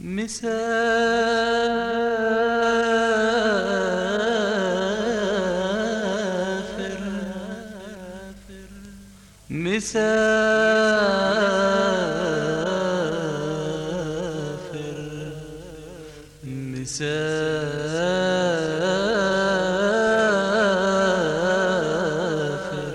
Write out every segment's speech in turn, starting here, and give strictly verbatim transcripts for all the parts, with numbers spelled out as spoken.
مسافر مسافر مسافر.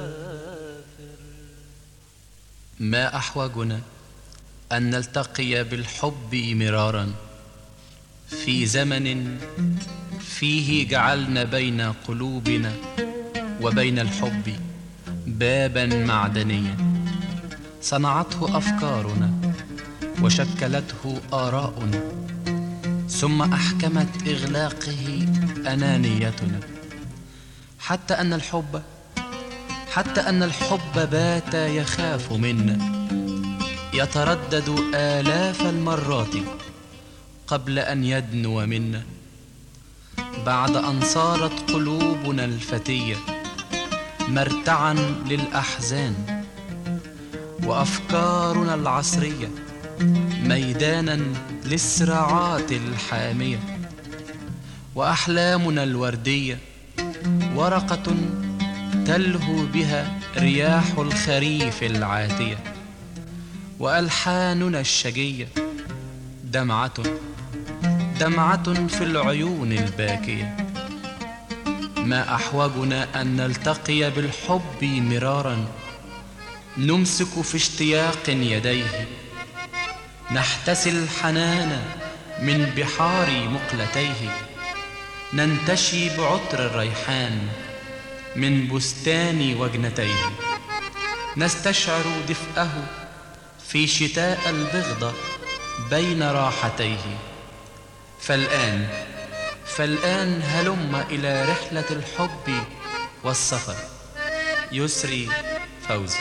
ما أحوجنا أن نلتقي بالحب مرارا في زمن فيه جعلنا بين قلوبنا وبين الحب بابا معدنيا صنعته أفكارنا وشكلته آراؤنا، ثم أحكمت إغلاقه أنانيتنا، حتى أن الحب حتى أن الحب بات يخاف منا، يتردد آلاف المرات قبل أن يدنو منا، بعد أن صارت قلوبنا الفتية مرتعا للأحزان، وأفكارنا العصرية ميدانا للصراعات الحامية، وأحلامنا الوردية ورقة تلهو بها رياح الخريف العاتية، وألحاننا الشجية دمعة دمعة في العيون الباكية. ما أحوجنا أن نلتقي بالحب مرارا، نمسك في اشتياق يديه، نحتسي الحنان من بحار مقلتيه، ننتشي بعطر الريحان من بستان وجنتيه، نستشعر دفئه في شتاء البغضة بين راحتيه. فالآن فالآن هلم إلى رحلة الحب والسفر. يسري فوزي.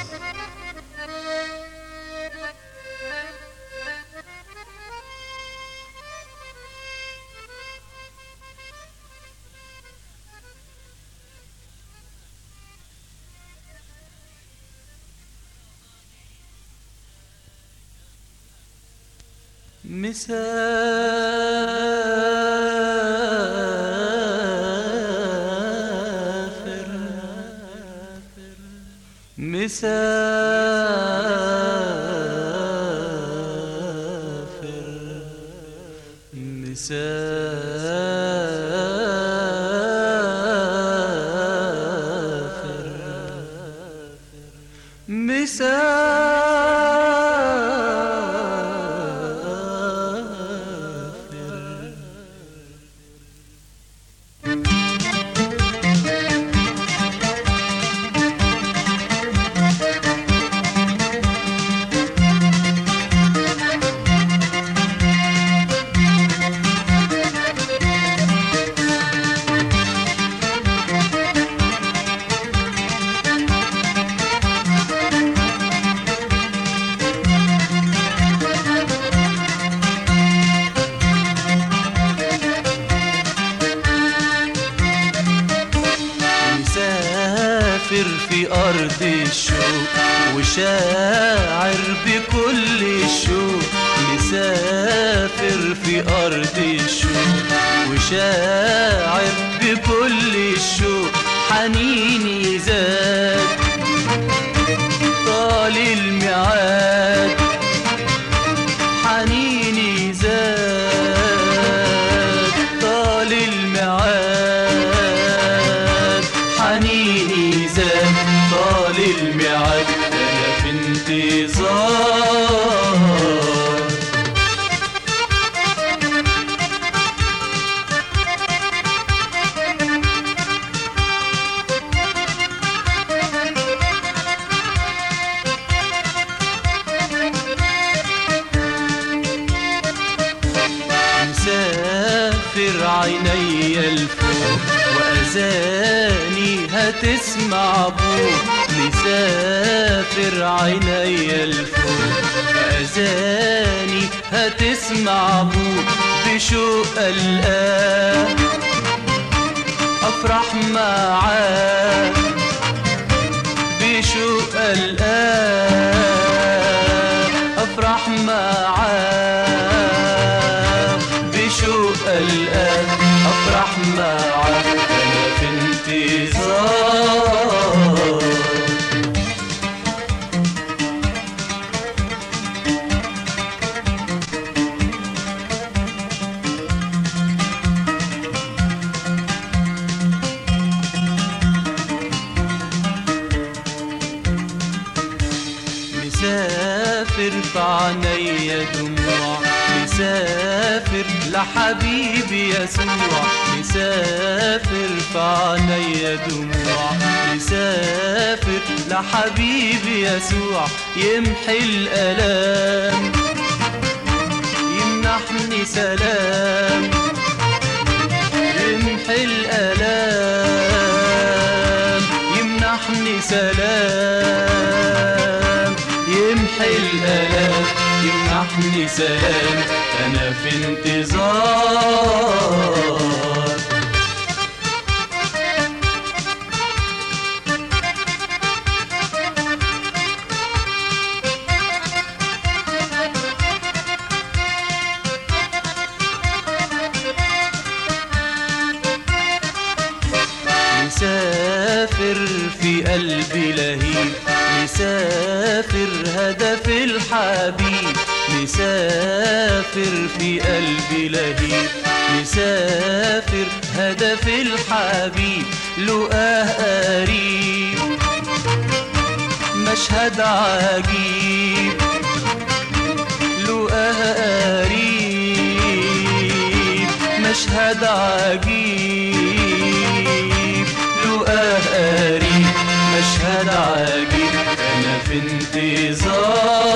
مسافر مسافر مسافر مسافر. في أرض الشوق وشاعر بكل الشوق، مسافر في أرض الشوق وشاعر بكل الشوق. حنيني زاد طال الميعاد، حنيني زاد طال الميعاد، حنيني زاد طال الميعاد. أنا في انتظار مسافر عيني الفوق وأذاني هتسمع بوك، مسافر عيني الفوق وأذاني هتسمع بوك. بشوق قلقان أفرح معاك، بشوق قلقان أفرح معاك، ألقاك أفرح معاك أنا في انتظار. مسافر في عينيا دموع، مسافر لحبيبي يسوع، مسافر في عينيا دموع، مسافر لحبيبي يسوع، يمحي الآلام يمنحني سلام، يمحي الآلام يمنحني سلام، يمحي الآلام يمنحني سلام، أنا في انتظار. مسافر في قلبي لهيب، مسافر هدف الحبيب، مسافر في قلبي لهيب، مسافر هدف الحبيب، لقاه قريب مشهد عجيب، لقاه قريب مشهد عجيب، لقاه قريب مشهد عجيب، أنا في انتظار.